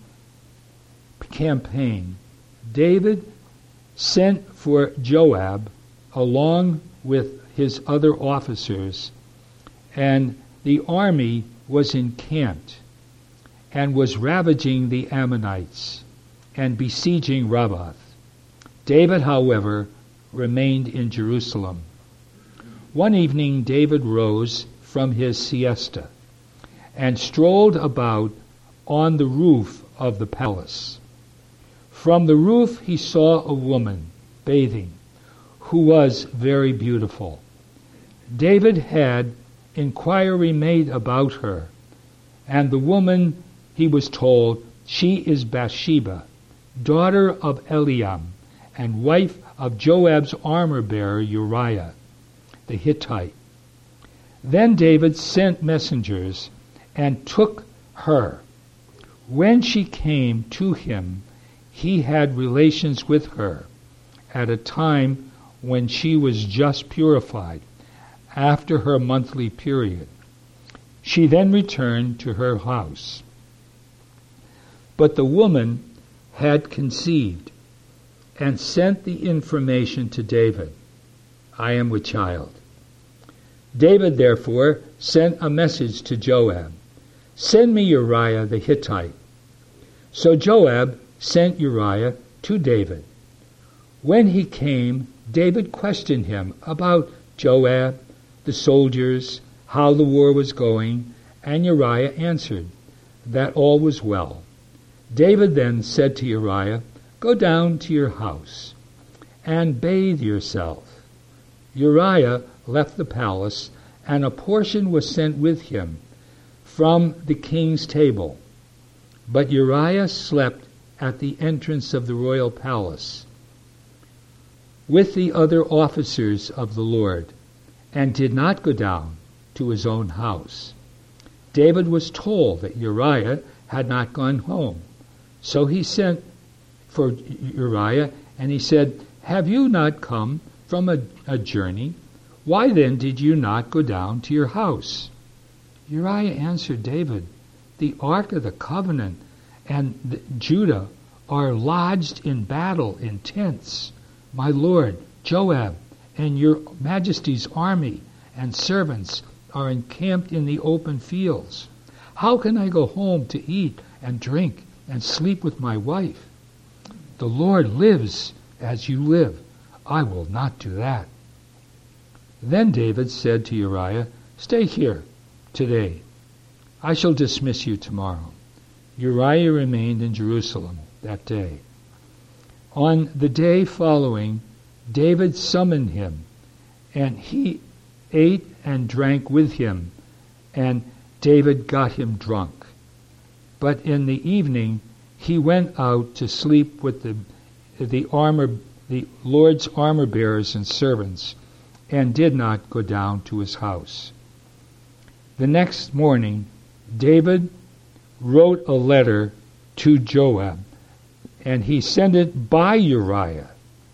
campaign, David sent for Joab along with his other officers, and the army was encamped and was ravaging the Ammonites and besieging Rabbah. David, however, remained in Jerusalem. One evening David rose from his siesta and strolled about on the roof of the palace. From the roof he saw a woman bathing, who was very beautiful. David had inquiry made about her, and the woman, he was told, she is Bathsheba, daughter of Eliam, and wife of Joab's armor-bearer Uriah, the Hittite. Then David sent messengers and took her. When she came to him, he had relations with her at a time when she was just purified, after her monthly period. She then returned to her house. But the woman had conceived and sent the information to David, I am with child. David therefore sent a message to Joab, send me Uriah the Hittite. So Joab sent Uriah to David. When he came, David questioned him about Joab, the soldiers, how the war was going, and Uriah answered that all was well. David then said to Uriah, go down to your house and bathe yourself. Uriah left the palace, and a portion was sent with him from the king's table. But Uriah slept at the entrance of the royal palace with the other officers of the Lord, and did not go down to his own house. David was told that Uriah had not gone home. So he sent for Uriah, and he said, have you not come from a, a journey? Why then did you not go down to your house? Uriah answered David, the ark of the covenant and the, Judah are lodged in battle in tents. My lord Joab and your majesty's army and servants are encamped in the open fields. How can I go home to eat and drink and sleep with my wife? The Lord lives as you live. I will not do that." Then David said to Uriah, "Stay here today. I shall dismiss you tomorrow." Uriah remained in Jerusalem that day. On the day following, David summoned him, and he ate and drank with him, and David got him drunk. But in the evening he went out to sleep with the the armor the Lord's armor bearers and servants, and did not go down to his house. The next morning David wrote a letter to Joab, and he sent it by Uriah.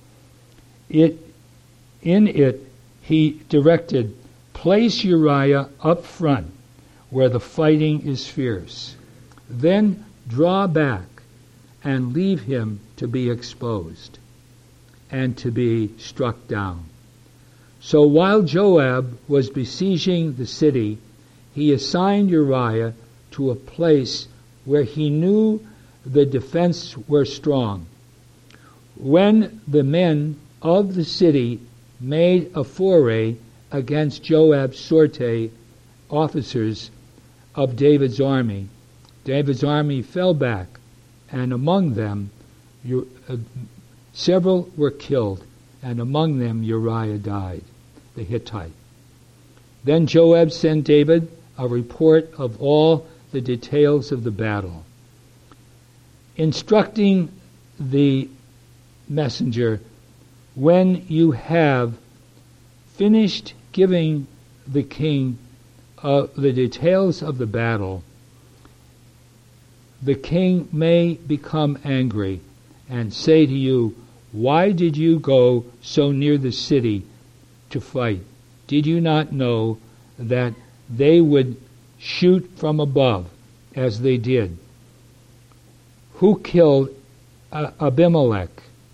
It in it he directed, "Place Uriah up front where the fighting is fierce. Then draw back and leave him to be exposed and to be struck down." So while Joab was besieging the city, he assigned Uriah to a place where he knew the defense were strong. When the men of the city made a foray against Joab's sortie officers of David's army, David's army fell back, and among them uh, several were killed, and among them Uriah died, the Hittite. Then Joab sent David a report of all the details of the battle, instructing the messenger, "When you have finished giving the king uh, the details of the battle, the king may become angry and say to you, 'Why did you go so near the city to fight? Did you not know that they would shoot from above as they did? Who killed Abimelech,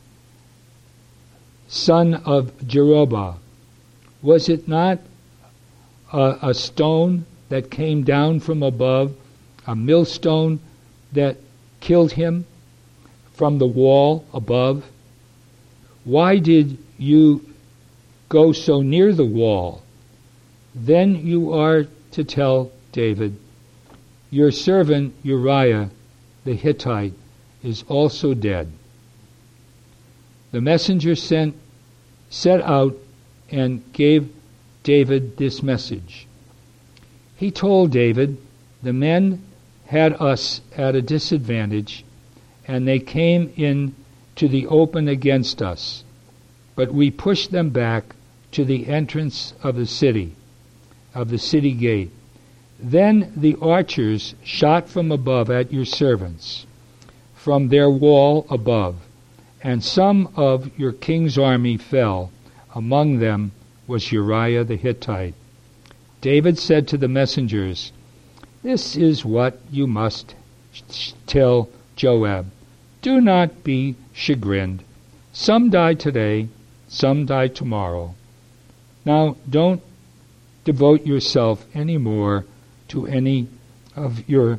son of Jerubbaal? Was it not a, a stone that came down from above, a millstone that killed him from the wall above? Why did you go so near the wall?' Then you are to tell David, 'Your servant Uriah the Hittite is also dead.'" The messenger sent, set out and gave David this message. He told David, "The men had us at a disadvantage, and they came in to the open against us, but we pushed them back to the entrance of the city, of the city gate. Then the archers shot from above at your servants, from their wall above, and some of your king's army fell. Among them was Uriah the Hittite." David said to the messengers, "This is what you must tell Joab. Do not be chagrined. Some die today, some die tomorrow. Now don't devote yourself any more to any of your...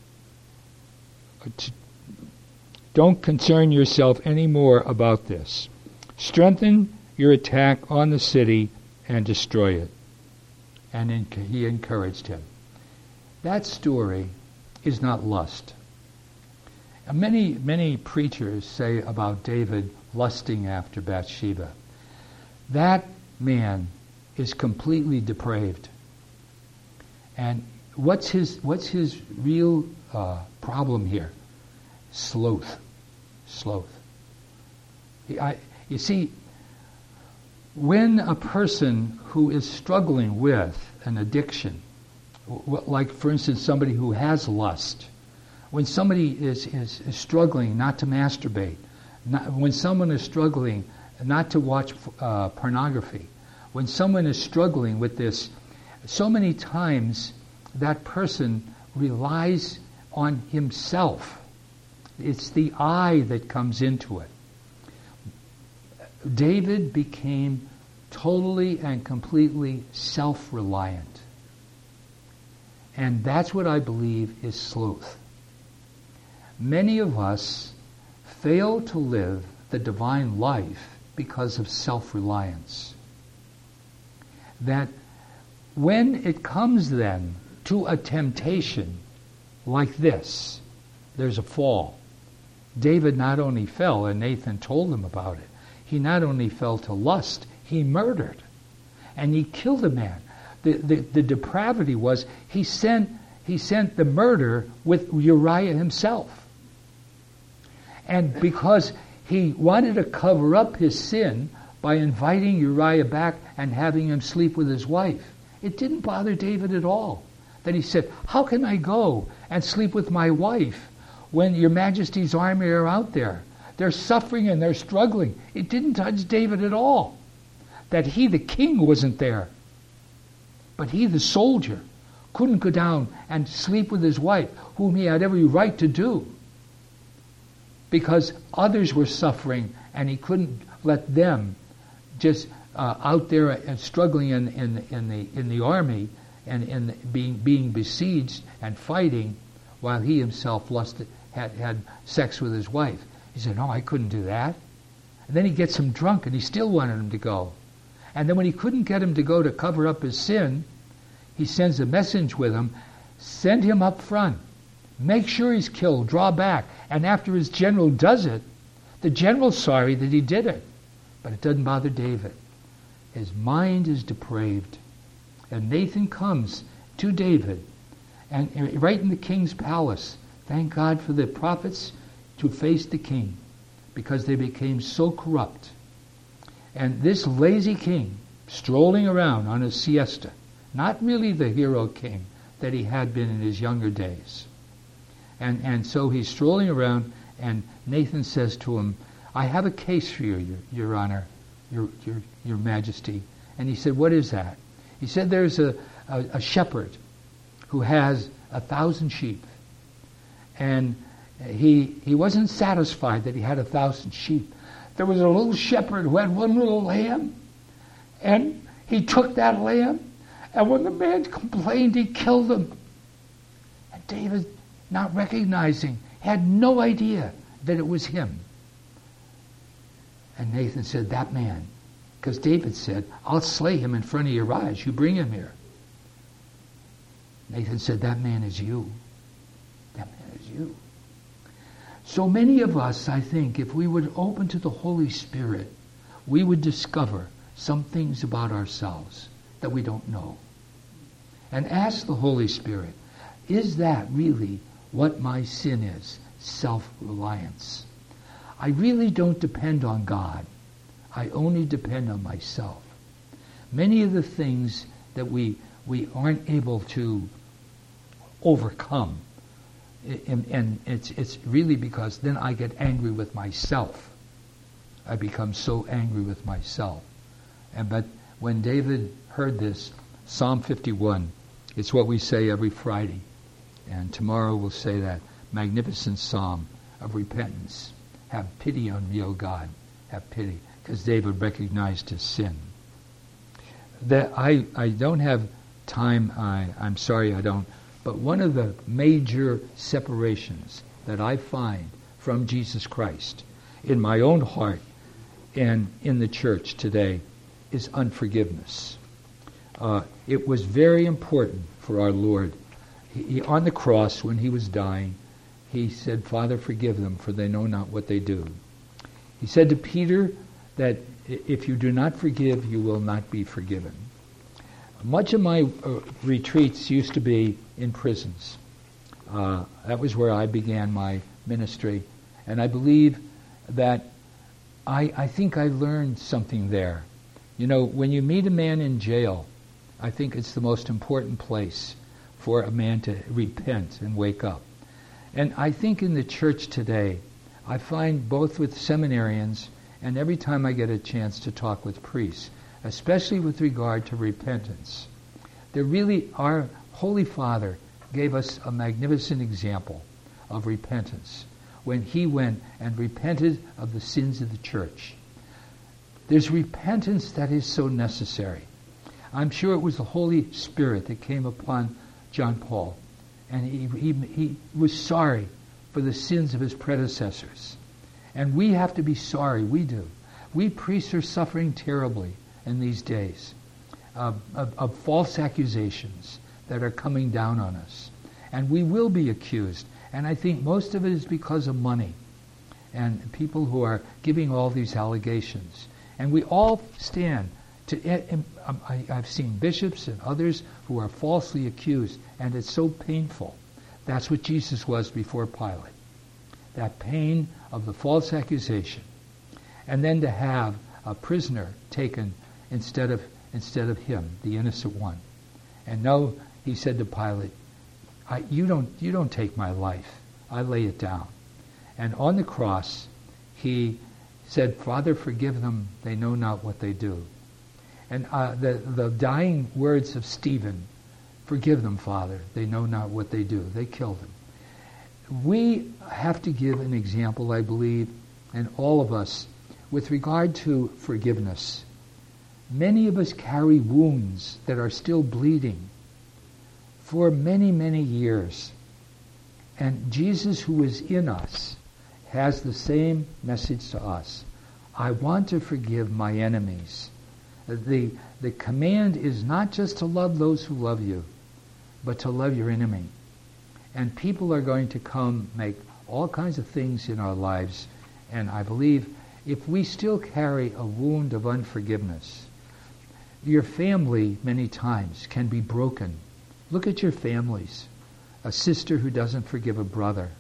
To, don't concern yourself any more about this. Strengthen your attack on the city and destroy it." And in, he encouraged him. That story is not lust. And many, many preachers say about David lusting after Bathsheba. That man is completely depraved. And what's his what's his real uh, problem here? Sloth. Sloth. I, you see, when a person who is struggling with an addiction, like for instance somebody who has lust, when somebody is, is, is struggling not to masturbate, not, when someone is struggling not to watch uh, pornography, when someone is struggling with this, so many times that person relies on himself. It's the I that comes into it. David became totally and completely self-reliant. And that's what I believe is sloth. Many of us fail to live the divine life because of self-reliance. That when it comes then to a temptation like this, there's a fall. David not only fell, and Nathan told him about it, he not only fell to lust, he murdered. And he killed a man. The, the, the depravity was he sent, he sent the murder with Uriah himself. And because he wanted to cover up his sin by inviting Uriah back and having him sleep with his wife, it didn't bother David at all. Then he said, how can I go and sleep with my wife when your majesty's army are out there? They're suffering and they're struggling. It didn't touch David at all that he, the king, wasn't there. But he, the soldier, couldn't go down and sleep with his wife, whom he had every right to do, because others were suffering and he couldn't let them just uh, out there and struggling in, in, in, the, in the army and in being, being besieged and fighting while he himself lusted, had, had sex with his wife. He said, no, I couldn't do that. And then he gets him drunk and he still wanted him to go. And then when he couldn't get him to go to cover up his sin, he sends a message with him, send him up front. Make sure he's killed, draw back. And after his general does it, the general's sorry that he did it. But it doesn't bother David. His mind is depraved. And Nathan comes to David, and right in the king's palace. Thank God for the prophets to face the king, because they became so corrupt. And this lazy king, strolling around on his siesta, not really the hero king that he had been in his younger days. And and so he's strolling around, and Nathan says to him, I have a case for you, your, your honor, your, your, your majesty. And he said, what is that? He said, there's a, a, a shepherd who has a thousand sheep. And he he wasn't satisfied that he had a thousand sheep. There was a little shepherd who had one little lamb, and he took that lamb, and when the man complained, he killed him. And David, not recognizing, had no idea that it was him. And Nathan said, that man, because David said, I'll slay him in front of your eyes, you bring him here. Nathan said, that man is you. That man is you. So many of us, I think, if we would open to the Holy Spirit, we would discover some things about ourselves that we don't know. And ask the Holy Spirit, is that really what my sin is? Self-reliance. I really don't depend on God. I only depend on myself. Many of the things that we we aren't able to overcome, and, and it's it's really because then I get angry with myself. I become so angry with myself. And but when David heard this, Psalm fifty-one, it's what we say every Friday, and tomorrow we'll say that magnificent psalm of repentance. Have pity on me, O God. Have pity. Because David recognized his sin. That I, I don't have time, I, I'm sorry I don't, but one of the major separations that I find from Jesus Christ in my own heart and in the church today is unforgiveness. Uh, it was very important for our Lord. He, he, on the cross, when he was dying, he said, Father, forgive them, for they know not what they do. He said to Peter that if you do not forgive, you will not be forgiven. Much of my uh, retreats used to be in prisons. Uh, that was where I began my ministry. And I believe that I, I think I learned something there. You know, when you meet a man in jail, I think it's the most important place for a man to repent and wake up. And I think in the church today, I find both with seminarians and every time I get a chance to talk with priests, especially with regard to repentance, there really, our Holy Father gave us a magnificent example of repentance when he went and repented of the sins of the church. There's repentance that is so necessary. I'm sure it was the Holy Spirit that came upon John Paul, and he, he, he was sorry for the sins of his predecessors. And we have to be sorry, we do. We priests are suffering terribly in these days of, of, of false accusations that are coming down on us. And we will be accused. And I think most of it is because of money and people who are giving all these allegations. And we all stand to, um, I, I've seen bishops and others who are falsely accused, and it's so painful. That's what Jesus was before Pilate. That pain of the false accusation. And then to have a prisoner taken instead of instead of him, the innocent one. And no, he said to Pilate, I, you don't you don't take my life. I lay it down. And on the cross, he said, Father, forgive them. They know not what they do. And uh, the, the dying words of Stephen, forgive them, Father. They know not what they do. They killed him. We have to give an example, I believe, and all of us, with regard to forgiveness. Many of us carry wounds that are still bleeding for many, many years. And Jesus, who is in us, has the same message to us. I want to forgive my enemies. The, the command is not just to love those who love you, but to love your enemy. And people are going to come make all kinds of things in our lives. And I believe if we still carry a wound of unforgiveness, your family many times can be broken. Look at your families. A sister who doesn't forgive a brother.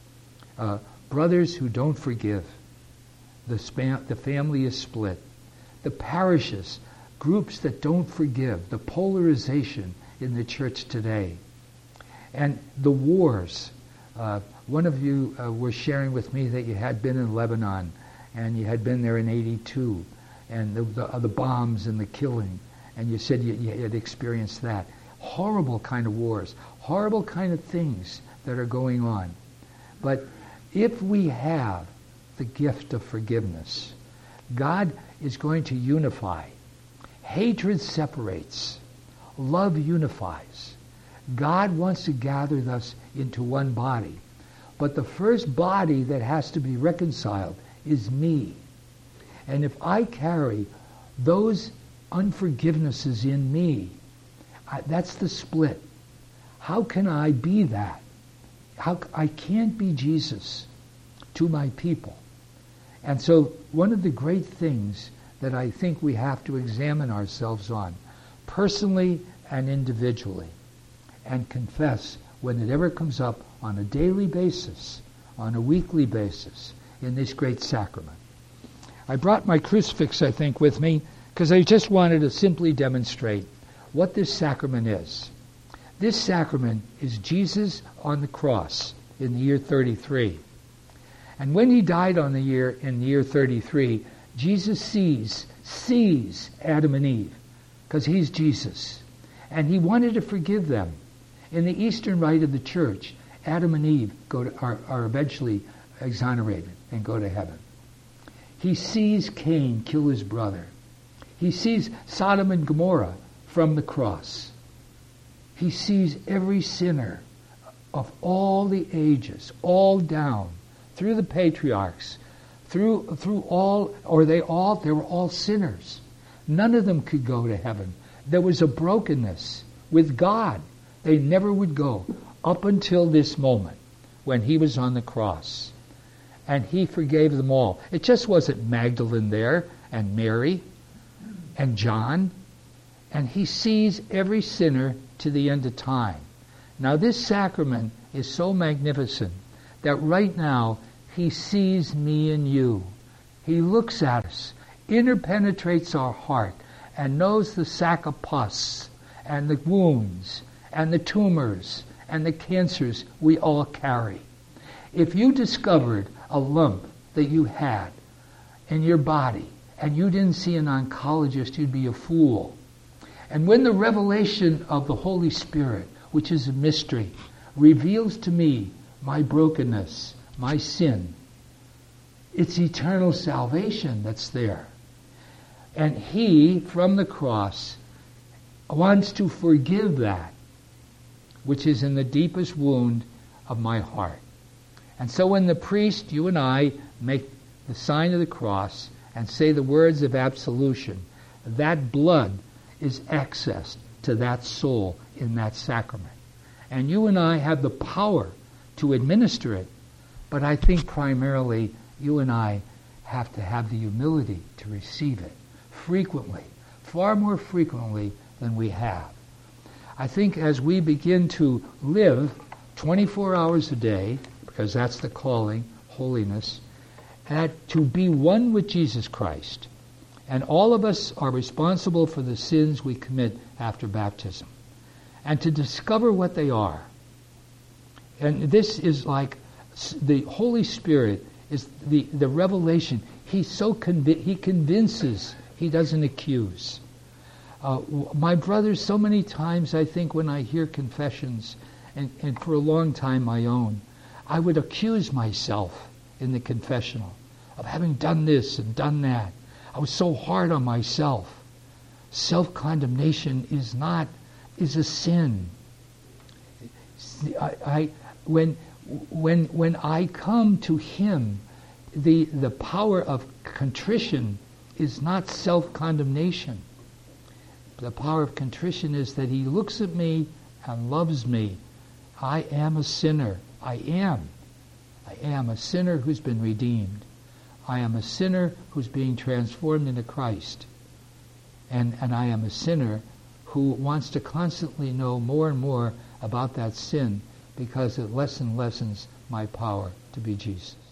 Uh, brothers who don't forgive. The, span, the family is split. The parishes, groups that don't forgive. The polarization in the church today. And the wars. Uh, one of you uh, were sharing with me that you had been in Lebanon, and you had been there in eighty-two, and the, the, uh, the bombs and the killing, and you said you, you had experienced that. Horrible kind of wars, horrible kind of things that are going on. But if we have the gift of forgiveness, God is going to unify. Hatred separates. Love unifies. God wants to gather us into one body. But the first body that has to be reconciled is me. And if I carry those unforgivenesses in me, I, that's the split. How can I be that? How I can't be Jesus to my people. And so one of the great things that I think we have to examine ourselves on, personally and individually, and confess when it ever comes up on a daily basis, on a weekly basis, in this great sacrament. I brought my crucifix, I think, with me because I just wanted to simply demonstrate what this sacrament is. This sacrament is Jesus on the cross in the year thirty-three. And when he died on the year in the year thirty-three, Jesus sees, sees Adam and Eve, because he's Jesus. And he wanted to forgive them. In the Eastern rite of the Church, Adam and Eve go to, are, are eventually exonerated and go to heaven. He sees Cain kill his brother. He sees Sodom and Gomorrah from the cross. He sees every sinner of all the ages, all down, through the patriarchs, through through all, or they all, they were all sinners. None of them could go to heaven. There was a brokenness with God. They never would go up until this moment when he was on the cross. And he forgave them all. It just wasn't Magdalene there, and Mary, and John. And he sees every sinner to the end of time. Now this sacrament is so magnificent that right now he sees me and you. He looks at us, interpenetrates our heart, and knows the sac of pus, and the wounds, and the tumors, and the cancers we all carry. If you discovered a lump that you had in your body, and you didn't see an oncologist, you'd be a fool. And when the revelation of the Holy Spirit, which is a mystery, reveals to me my brokenness, my sin, it's eternal salvation that's there. And he, from the cross, wants to forgive that which is in the deepest wound of my heart. And so when the priest, you and I, make the sign of the cross and say the words of absolution, that blood is accessed to that soul in that sacrament. And you and I have the power to administer it, but I think primarily you and I have to have the humility to receive it frequently, far more frequently than we have. I think as we begin to live twenty-four hours a day, because that's the calling, holiness, and to be one with Jesus Christ, and all of us are responsible for the sins we commit after baptism, and to discover what they are. And this is like the Holy Spirit is the, the revelation. He's so convi- he convinces, he doesn't accuse. Uh, my brothers, so many times I think when I hear confessions, and, and for a long time my own, I would accuse myself in the confessional of having done this and done that. I was so hard on myself. Self-condemnation is not, is a sin. I, I when when when I come to Him, the the power of contrition is not self-condemnation. The power of contrition is that He looks at me and loves me. I am a sinner. I am. I am a sinner who's been redeemed. I am a sinner who's being transformed into Christ. And, and I am a sinner who wants to constantly know more and more about that sin because it less and lessens my power to be Jesus.